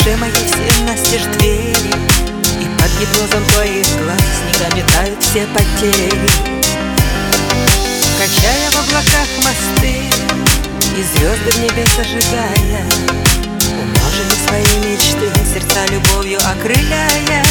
душе моей все настежь двери, и под гипнозом твоих глаз снега метают все потери. Качая в облаках мосты и звезды в небес ожидая, умножили свои мечты, сердца любовью окрыляя.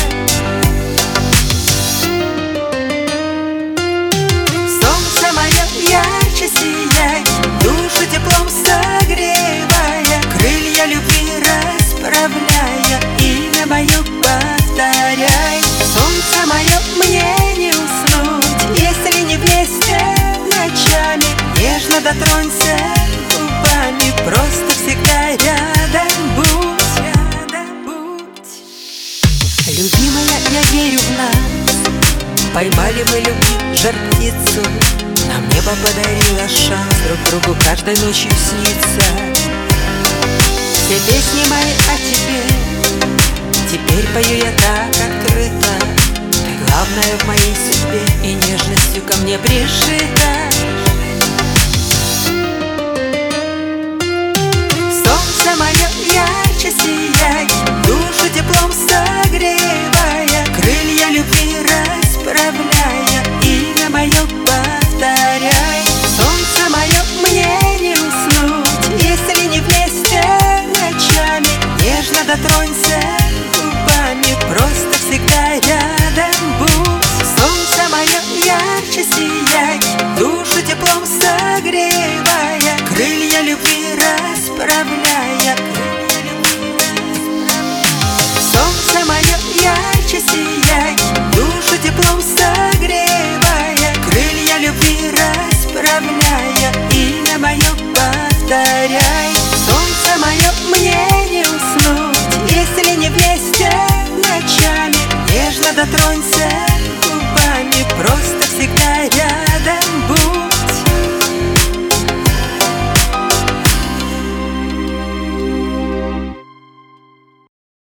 Солнце мое ярче сияй, душу теплом согревая, крылья любви расправляя, имя мое повторяй. Солнце мое, мне не уснуть, если не вместе ночами. Нежно дотронься губами, просто всегда рядом будь, рядом будь. Любимая, я верю в нас, поймали мы любви жар-птицу. Нам небо подарило шанс друг другу каждой ночью сниться. Все песни мои о тебе теперь пою я так открыто. Ты главная в моей судьбе и нежностью ко мне пришита. Солнце мое ярче сияй, душу теплом согревая, крылья любви расправляя, имя мое повторяй. Солнце мое, мне не уснуть, если не вместе ночами. Нежно дотронься губами, просто всегда рядом будь. Солнце мое ярче сияй, душу теплом согревая, крылья любви расправляя. Солнце мое ярче сияй, душу теплом согревая, крылья любви расправляя, имя мое повторяй. Солнце мое, мне не уснуть, если не вместе ночами. Нежно дотронься губами, просто всегда рядом будь.